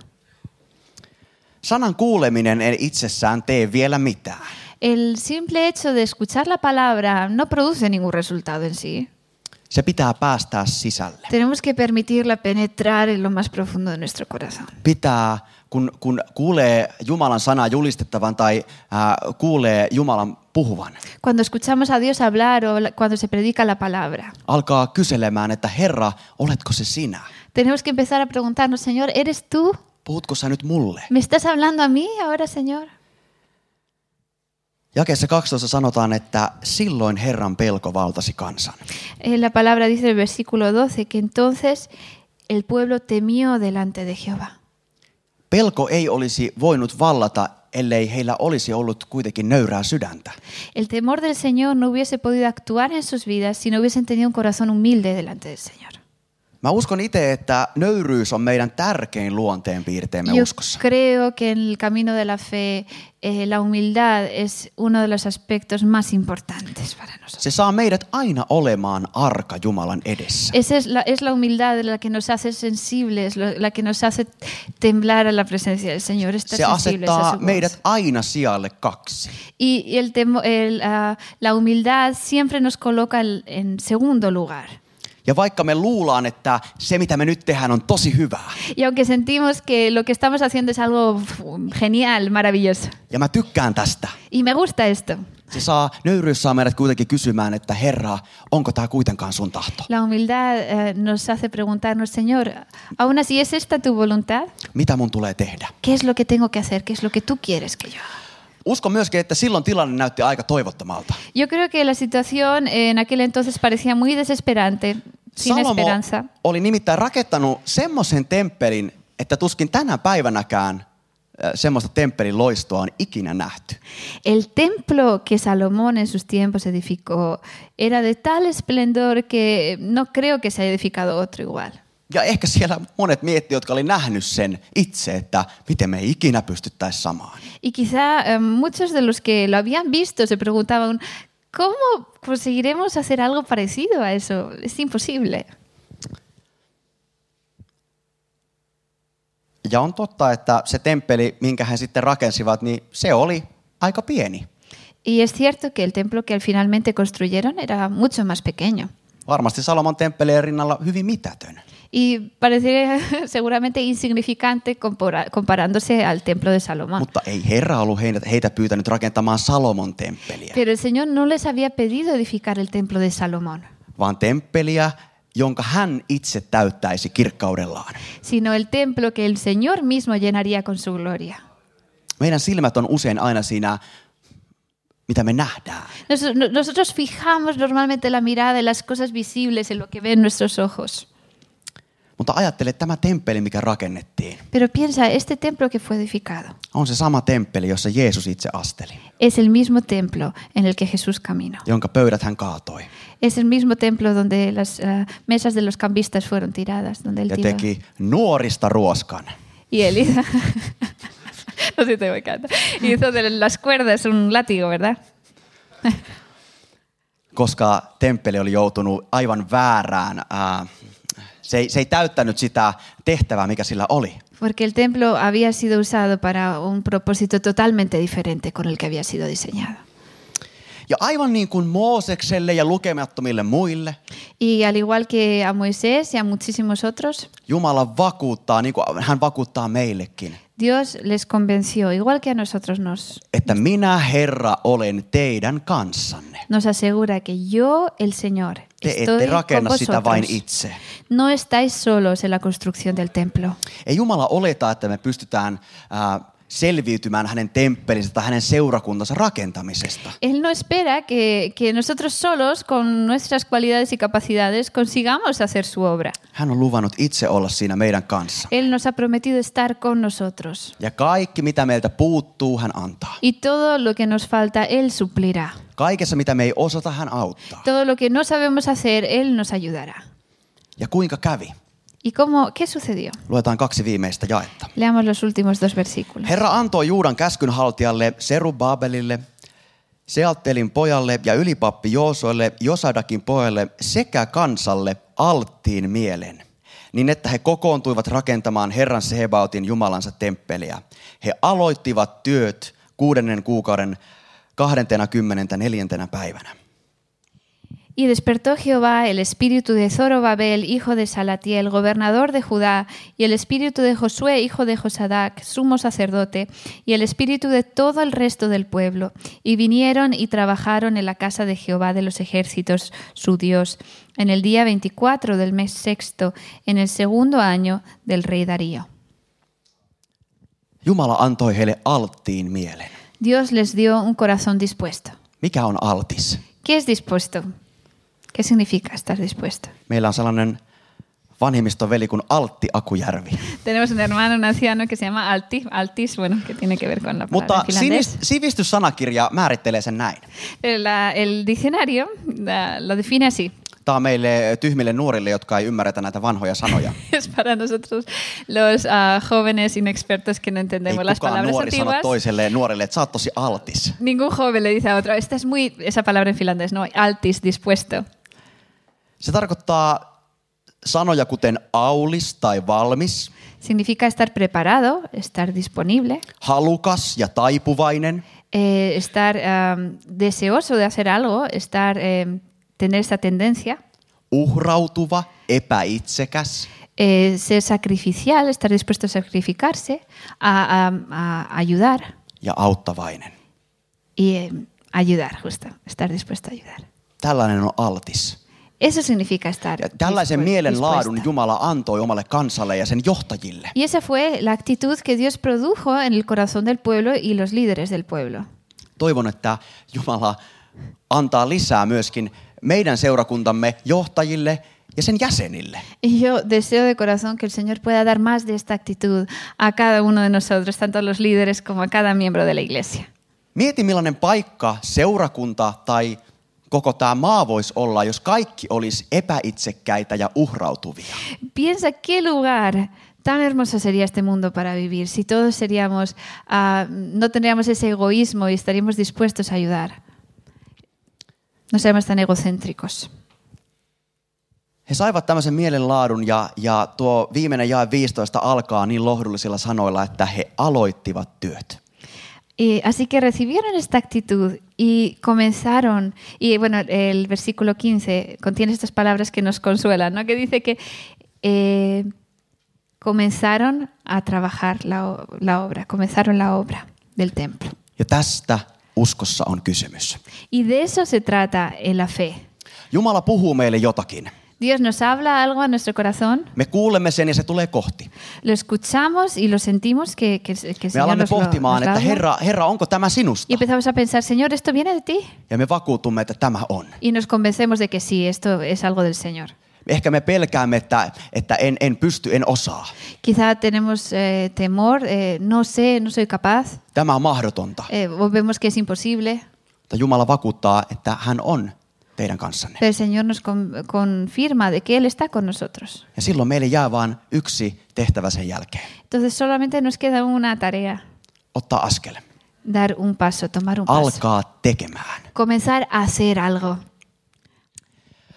Sanan kuuleminen ei itsessään tee vielä mitään. El simple hecho de escuchar la palabra no produce ningún resultado en sí. Se pitää päästää sisälle. Tenemos que permitirla penetrar en lo más profundo de nuestro corazón. Pitää, kun, kun kuulee Jumalan sanaa julistettavan tai äh, kuulee Jumalan puhuvan. Cuando escuchamos a Dios hablar o cuando se predica la palabra. Alkaa kyselemään, että Herra, oletko se sinä? Tenemos que empezar a preguntarnos, Señor, ¿eres tú? Puhutko sä nyt mulle? ¿Me estás hablando a mí ahora, Señor? Jakeessa kaksitoista sanotaan, että silloin Herran pelko valtasi kansan. La palabra dice en el versículo doce que entonces el pueblo temió delante de Jehová. Pelko ei olisi voinut vallata, ellei heillä olisi ollut kuitenkin nöyrää sydäntä. El temor del Señor no hubiese podido actuar en sus vidas si no hubiesen tenido un corazón humilde delante del Señor. Mä uskon itse, että nöyryys on meidän tärkein luonteenpiirteemme Yo uskossa. creo que en el camino de la fe eh, la humildad es uno de los aspectos más importantes para nosotros. Se saa meidät aina olemaan arka Jumalan edessä. Esa es la, es la humildad la que nos hace sensibles, la que nos hace temblar a la presencia del Señor. Se asettaa meidät aina sijalle kaksi. Y el temo, el, uh, la humildad siempre nos coloca en segundo lugar. Ja vaikka me luulaan, että se mitä me nyt tehdään on tosi hyvää. Y aunque sentimos que lo que estamos haciendo es algo genial, maravilloso. Ja mä tykkään tästä. Y me gusta esto. Se saa, nöyryys saa meidät kuitenkin kysymään, että Herra, onko tämä kuitenkaan sun tahto? La humildad eh, nos hace preguntarnos, Señor, ¿aún así es esta tu voluntad? Mitä mun tulee tehdä? ¿Qué es lo que tengo que hacer? ¿Qué es lo que tú quieres que yo haga? Uskon myöskin, että silloin tilanne näytti aika toivottomalta. Yo creo que la situación en aquel entonces parecía muy desesperante, sin Salomo esperanza. oli nimittäin rakentanut semmoisen temppelin, että tuskin tänä päivänäkään semmoista temppelin loistoa on ikinä nähty. El templo que Salomón en sus tiempos edificó era de tal esplendor que no creo que se haya edificado otro igual. Ja ehkä siellä monet miettivät, jotka oli nähnyt sen itse, että miten me ei ikinä pystyttäisi samaan. Y quizá eh, muchos de los que lo habían visto se preguntaban, ¿cómo conseguiremos hacer algo parecido a eso? Es imposible. Ja on totta, että se temppeli, minkä he sitten rakensivat, niin se oli aika pieni. Y es cierto que el templo que finalmente construyeron era mucho más pequeño. Varmasti Salomon temppelien rinnalla hyvin mitätön. Y parecería seguramente insignificante compara- comparándose al templo de Salomón. Mutta ei Herra ollut heitä, heitä pyytänyt rakentamaan Salomon temppeliä, Pero el Señor no les había pedido edificar el templo de Salomón, vaan temppeliä, jonka hän itse täyttäisi kirkkaudellaan. sino el templo que el Señor mismo llenaría con su gloria. Meidän silmät on usein aina siinä, mitä me nähdään. Nos- Nosotros fijamos normalmente la mirada en las cosas visibles, en lo que ven nuestros ojos. Mutta ajattele, että tämä temppeli, mikä rakennettiin, Pero piensa, este templo que fue edificado on se sama temppeli, jossa Jeesus itse asteli, es el mismo templo en el que Jesús caminó. jonka pöydät hän kaatoi Es el mismo templo donde las uh, mesas de los cambistas fueron tiradas, donde él ja tiró. teki nuorista ruoskan. Y él hizo, no sé, te encanta. Hizo de las cuerdas un látigo, ¿verdad? Koska temppeli oli joutunut aivan väärään, ää, se, ei, se ei täyttänyt sitä tehtävää, mikä sillä oli. Porque el templo había sido usado para un propósito totalmente diferente con el que había sido diseñado. Ja aivan niin kuin Moosekselle ja lukemattomille muille, Y al igual que a Moisés y a muchísimos otros, Jumala vakuuttaa, niin kuin hän vakuuttaa meillekin, Dios les convenció, igual que a nosotros nos, että minä Herra olen teidän kanssanne. nos asegura que yo, el Señor, Te estoy ette con rakenna sitä vain vosotros. itse. No estáis solos en la construcción del templo. Ei Jumala oleta, että me pystytään ää, selviytymään hänen temppelinsä tai hänen seurakuntansa rakentamisesta. Él no espera que, que nosotros solos, con nuestras cualidades y capacidades, consigamos hacer su obra. Hän on luvannut itse olla siinä meidän kanssa. Él nos ha prometido estar con nosotros. Ja kaikki, mitä meiltä puuttuu, hän antaa. Y todo lo que nos falta, Él suplirá. Kaikessa, mitä me ei osata, hän auttaa. Todo lo que no sabemos hacer, Él nos ayudará. Ja kuinka kävi? ¿Y cómo, qué sucedió? Luetaan kaksi viimeistä jaetta. Leamos los últimos dos versículos. Herra antoi Juudan käskynhaltijalle Serubabelille, Sealtelin pojalle ja ylipappi Joosualle, Josadakin pojalle sekä kansalle alttiin mielen, niin että he kokoontuivat rakentamaan Herran Sebaotin Jumalansa temppeliä. He aloittivat työt kuudennen kuukauden kahdentenakymmenentä neljäntenä päivänä. Y despertó Jehová el espíritu de Zorobabel, hijo de Salatiel, gobernador de Judá, y el espíritu de Josué, hijo de Josadac, sumo sacerdote, y el espíritu de todo el resto del pueblo. Y vinieron y trabajaron en la casa de Jehová de los ejércitos, su Dios, en el día veinticuatro del mes sexto, en el segundo año del rey Darío. Jumala antoi heille alttiin mielen. Dios les dio un corazón dispuesto. Mikä on altis? ¿Qué es dispuesto? ¿Qué significa estar dispuesto? Meillä on sellainen vanhimmiston veli kuin Altti Akujärvi. Tenemos un hermano, un anciano que se llama Alti, Altis, bueno, que tiene que ver con la palabra Mutta en finlandés. sinis- sivistyssanakirja määrittelee sen näin. La- el diccionario la- lo define así. Tämä on meille tyhmille nuorille, jotka ei ymmärretä näitä vanhoja sanoja. Es para nosotros los uh, jóvenes inexpertos que no Ei entendemos las kukaan palabras nuori sano antiguas. toiselle nuorille, että sä oot tosi altis. Ningún joven le dice a otro, esta es muy, esa palabra en finlandés, no, altis, dispuesto. Se tarkoittaa sanoja kuten aulis tai valmis, Significa estar preparado, estar disponible, halukas ja taipuvainen, eh, estar um, deseoso de hacer algo, estar, eh, tener esa tendencia, uhrautuva, epäitsekäs, eh, ser sacrificial, estar dispuesto a sacrificarse, a, a- a ayudar ja auttavainen. y eh, ayudar, justo, estar dispuesto a ayudar. Tällainen on altis. Eso significa estar Ja tällaisen dispu- mielenlaadun dispuesta. Jumala antoi omalle kansalle ja sen johtajille. Y esa fue la actitud que Dios produjo en el corazón del pueblo y los líderes del pueblo. Toivon, että Jumala antaa lisää myöskin meidän seurakuntamme johtajille ja sen jäsenille. Y yo deseo de corazón que el Señor pueda dar más de esta actitud a cada uno de nosotros, tanto a los líderes como a cada miembro de la iglesia. Mieti, millainen paikka seurakunta tai koko tämä maa voisi olla, jos kaikki olisi epäitsekkäitä ja uhrautuvia. Piensa qué lugar tan hermoso sería este mundo para vivir si todos seríamos, ah, no tendríamos ese egoísmo y estaríamos dispuestos a ayudar. No seamos tan egocéntricos. He saivat tämmöisen mielenlaadun ja, ja tuo viimeinen jae viisitoista alkaa niin lohdullisilla sanoilla, että he aloittivat työt. Y así que recibieron esta actitud y comenzaron, y bueno, el versículo quince contiene estas palabras que nos consuelan, ¿no? Que dice que eh, comenzaron a trabajar la, o- la obra, comenzaron la obra del templo. Ja tästä uskossa on kysymys. Y de eso se trata en la fe. Jumala puhuu meille jotakin. Dios nos habla algo a nuestro corazón, Me kuulemme sen ja se tulee kohti. lo escuchamos y lo sentimos que, que, que el Me Señor alamme nos lo, pohtimaan, nos lo että habla. Herra, Herra, onko tämä sinusta? Y empezamos a pensar, Señor, ¿esto viene de ti? Ja me vakuutumme, että tämä on. Y nos convencemos de que sí, esto es algo del Señor. Ehkä me pelkäämme, että, että en, en pysty, en osaa. Quizá tenemos eh, temor, eh, no sé, no soy capaz, Tämä on mahdotonta. eh, o vemos que es imposible, Mutta Jumala vakuuttaa, että hän on teidän kanssanne. pero el Señor nos con- confirma de que Él está con nosotros. Ja silloin meille jää vain yksi tehtävä sen jälkeen. Entonces solamente nos queda una tarea, Ottaa askel. dar un paso, tomar un paso, Alkaa tekemään. comenzar a hacer algo.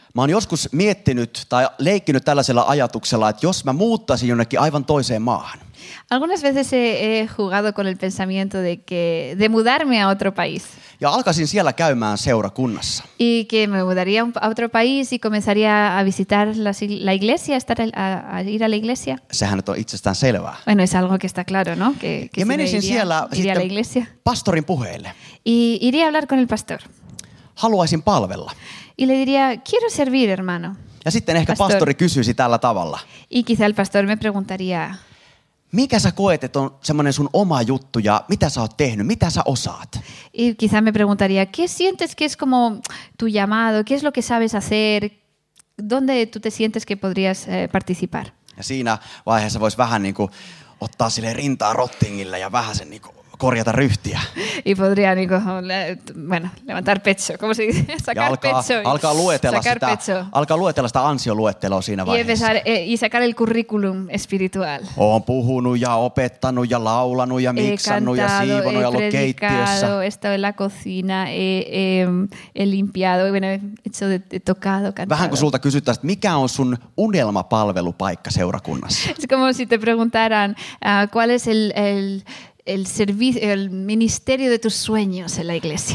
Mä oon joskus miettinyt tai leikkinyt tällaisella ajatuksella, että jos mä muuttaisin jonnekin aivan toiseen maahan. Algunas veces he, he jugado con el pensamiento de, que, de mudarme a otro país. Ja alkaisin siellä käymään seurakunnassa. Y que me mudaría a otro país y comenzaría a visitar la, la iglesia, estar a, a ir a la iglesia. Sehän nyt on itsestään selvää. Bueno, es algo que está claro, ¿no? Que, que ja si menisin iría, siellä iría a la iglesia. pastorin puheille. Y iría a hablar con el pastor. Haluaisin palvella. Y le diría, quiero servir, hermano. Ja sitten ehkä Pastor. pastori kysyisi tällä tavalla. Y quizá el pastor me preguntaría, Mikä sä koet, että on semmoinen sun oma juttu ja mitä sä oot tehnyt, mitä sä osaat? y quizá me preguntaría, ¿qué sientes que es como tu llamado? ¿Qué es lo que sabes hacer? ¿Dónde tú te sientes que podrías eh, participar? Ja siinä vaiheessa vois vähän niin kuin ottaa sille rintaa rottingille ja vähän sen niin kuin korjata ryhtiä. Y podría, Nico, le- bueno, levantar pecho, ¿cómo se dice? Ja Sacar alkaa, pecho. y- alkaa, luetella sacar sitä, pecho. alkaa luetella sitä ansioluetteloa siinä Y vaiheessa. empezar eh, y sacar el currículum espiritual. Oon puhunut ja opettanut ja laulanut ja He miksannut ja cantado, siivonut ja he ollut keittiössä. predicado, he estado en la cocina, he, he, he limpiado, bueno, he hecho de, he tocado, cantado. Vähän kun sulta kysyttäisiin, että mikä on sun unelmapalvelupaikka seurakunnassa? Es como si te preguntaran uh, cuál es el, el, el servicio, el ministerio de tus sueños en la iglesia.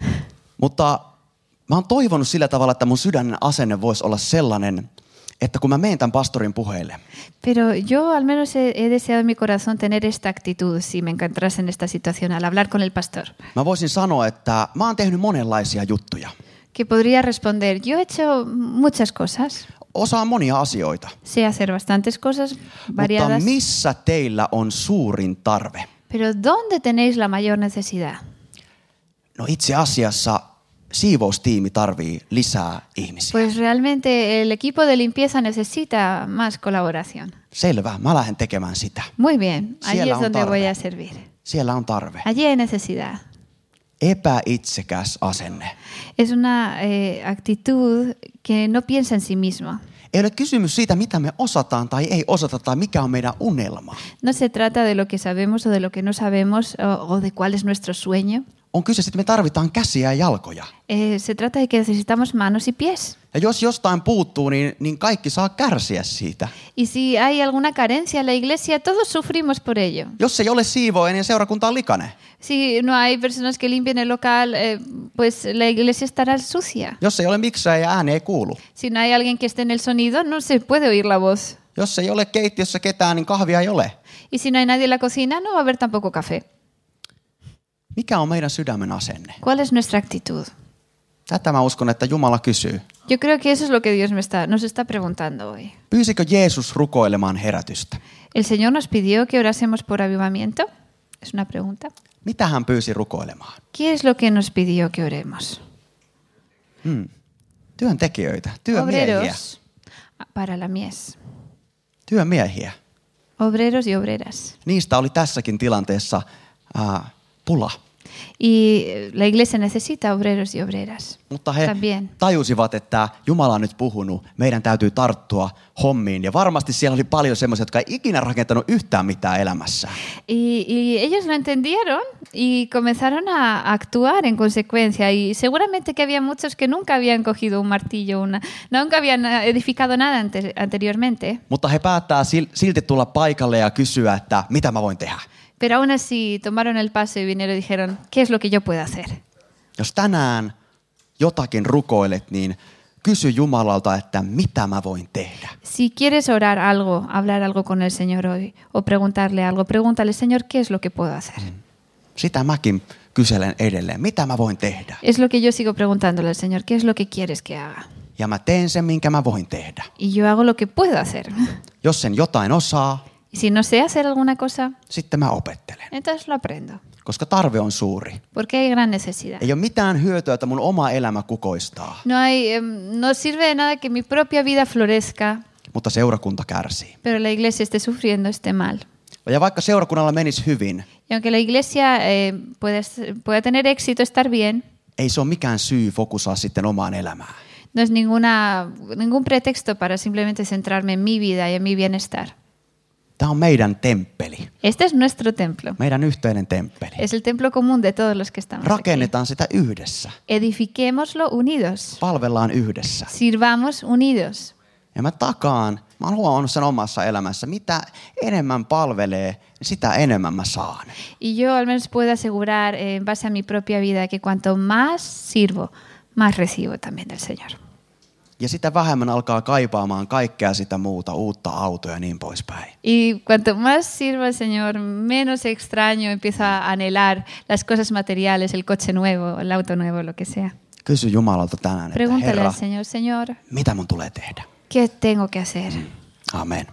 Mutta mä oon toivonut sillä tavalla, että mun sydämen asenne voisi olla sellainen, että kun mä menen tämän pastorin puheille, Pero yo al menos he, he deseado en mi corazón tener esta actitud si me encontrase en esta situación al hablar con el pastor. mä voisin sanoa, että mä oon tehnyt monenlaisia juttuja. Que podría responder, yo he hecho muchas cosas, Osaan monia asioita, sé hacer bastantes cosas mutta variadas, missä teillä on suurin tarve? pero ¿dónde tenéis la mayor necesidad? No itse asiassa siivoustiimi tarvii lisää ihmisiä. Pues realmente el equipo de limpieza necesita más colaboración. Selvä, mä lähden tekemään sitä. Muy bien, allí Siellä es on donde tarve. voy a servir. Siellä on tarve. Allí hay necesidad. Epäitsekäs asenne. Es una eh, actitud que no piensa en sí mismo. Ei ole kysymys siitä, mitä me osataan tai ei osata tai mikä on meidän unelma. No se trata de lo que sabemos o de lo que no sabemos o, o de cuál es nuestro sueño. On kyse, että me tarvitaan käsiä ja jalkoja. Eh, se trata de que necesitamos manos y pies. Ja jos jostain puuttuu, niin, niin kaikki saa kärsiä siitä. Y si hay alguna carencia en la iglesia, todos sufrimos por ello. Jos ei ole siivooja, niin seurakunta on likainen. Si no hay personas que limpien el local, eh, pues la iglesia estará sucia. Jos ei ole miksejä ja ääni ei kuulu. Si no hay alguien que esté en el sonido, no se puede oír la voz. Jos ei ole keittiössä ketään, niin kahvia ei ole. Y si no hay nadie en la cocina, no va a haber tampoco café. Mikä on meidän sydämen asenne? ¿Cuál es nuestra actitud? Tätä mä uskon, että Jumala kysyy. Yo creo que eso es lo que Dios me está, nos está preguntando hoy. Pyysikö Jeesus rukoilemaan herätystä? El Señor nos pidió que orásemos por avivamiento. Es una pregunta. Mitä hän pyysi rukoilemaan? ¿Qué es lo que nos pidió que oremos? Hmm. Työntekijöitä, työmiehiä. Obreros para la mies. Työmiehiä. Obreros y obreras. Niistä oli tässäkin tilanteessa ää, pula. Y la iglesia necesita obreros y obreras. Mutta he También. tajusivat, että Jumala on nyt puhunut, meidän täytyy tarttua hommiin. Ja varmasti siellä oli paljon semmoisia, jotka ei ikinä rakentanut yhtään mitään elämässään. Y, y ellos lo entendieron y comenzaron a actuar en consecuencia. Y seguramente que había muchos que nunca habían cogido un martillo, una, nunca habían edificado nada ante, anteriormente. Mutta he päättää sil- silti tulla paikalle ja kysyä, että mitä mä voin tehdä. Pero aún así tomaron el paso y vinieron y dijeron, ¿qué es lo que yo puedo hacer? Jos tänään jotakin rukoilet, niin kysy Jumalalta, että mitä mä voin tehdä. Si quieres orar algo, hablar algo con el Señor hoy o preguntarle algo, pregúntale, Señor, ¿qué es lo que puedo hacer? Sitä mäkin kyselen edelleen, mitä mä voin tehdä. Es lo que yo sigo preguntándole al Señor, ¿qué es lo que quieres que haga? Ja mä teen sen, minkä mä voin tehdä. Y yo hago lo que puedo hacer. Jos sen jotain osaa, Y si no sé hacer alguna cosa, sitten mä opettelen. entonces lo aprendo. Koska tarve on suuri. Porque hay gran necesidad. Ei ole mitään hyötyä, että mun oma elämä kukoistaa, No hay, em, no sirve de nada que mi propia vida florezca, mutta seurakunta kärsii. pero la iglesia esté sufriendo, esté mal. Ja vaikka seurakunnalla menisi hyvin, Y aunque la iglesia eh, pueda, pueda tener éxito, estar bien, ei se ole mikään syy fokusaa sitten omaan elämään. no es ninguna, ningún pretexto para simplemente centrarme en mi vida y en mi bienestar. Tämä on meidän temppeli, Este es nuestro templo. meidän yhteinen temppeli. Es el templo común de todos los que estamos aquí. Rakennetaan sitä yhdessä, Edifiquémoslo unidos. palvellaan yhdessä. Sirvamos unidos. Ja mä takaan, mä oon huomannut sen omassa elämässä, mitä enemmän palvelee, sitä enemmän mä saan. Y yo al menos puedo asegurar eh, en base a mi propia vida que cuanto más sirvo, más recibo también del Señor. Ja sitä vähemmän alkaa kaipaamaan kaikkea sitä muuta, uutta autoa ja niin poispäin. Y cuanto más sirvo al Señor, menos extraño empiezo a anhelar las cosas materiales, el coche nuevo, el auto nuevo, lo que sea. Kysy Jumalalta tänään, että Pregúntale Herra, al Señor, Señor, mitä mun tulee tehdä? ¿qué tengo que hacer? Amen.